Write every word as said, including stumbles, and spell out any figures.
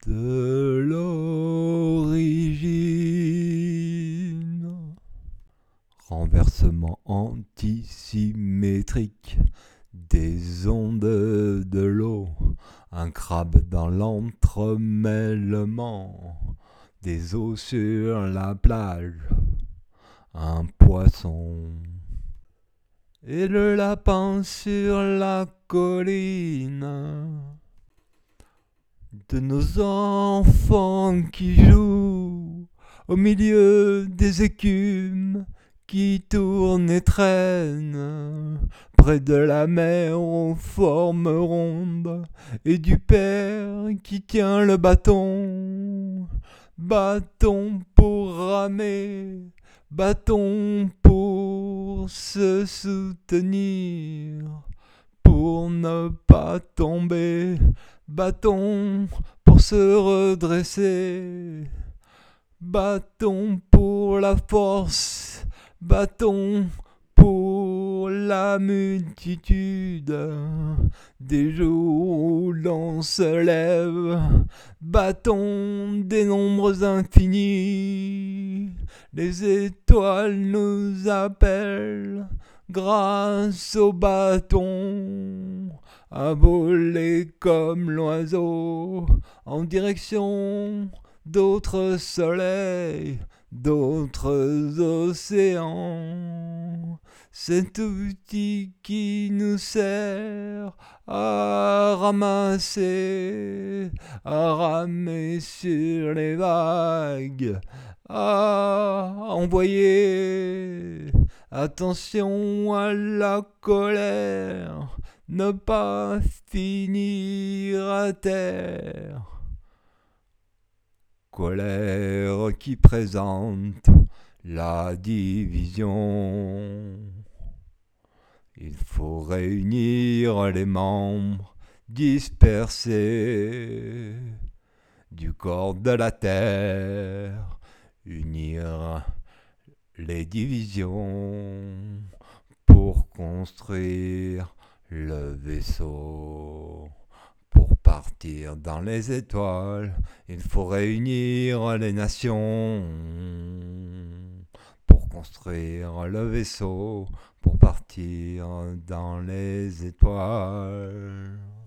de l'origine. Renversement antisymétrique des ondes de l'eau, un crabe dans l'entremêlement des eaux sur la plage, un poisson et le lapin sur la colline, de nos enfants qui jouent au milieu des écumes qui tournent et traînent près de la mer aux formes rondes et du père qui tient le bâton, bâton pour ramer, bâton pour se soutenir, pour ne pas tomber, bâton pour se redresser, bâton pour la force, bâton pour la multitude des jours où l'on se lève, bâton des nombres infinis, les étoiles nous appellent grâce au bâton à voler comme l'oiseau en direction d'autres soleils, d'autres océans. Cet outil qui nous sert à ramasser, à ramer sur les vagues, à envoyer. Attention à la colère, ne pas finir à terre. Colère qui présente la division. Il faut réunir les membres dispersés du corps de la terre, unir les divisions pour construire le vaisseau. Pour partir dans les étoiles, il faut réunir les nations. Pour construire le vaisseau, pour partir dans les étoiles.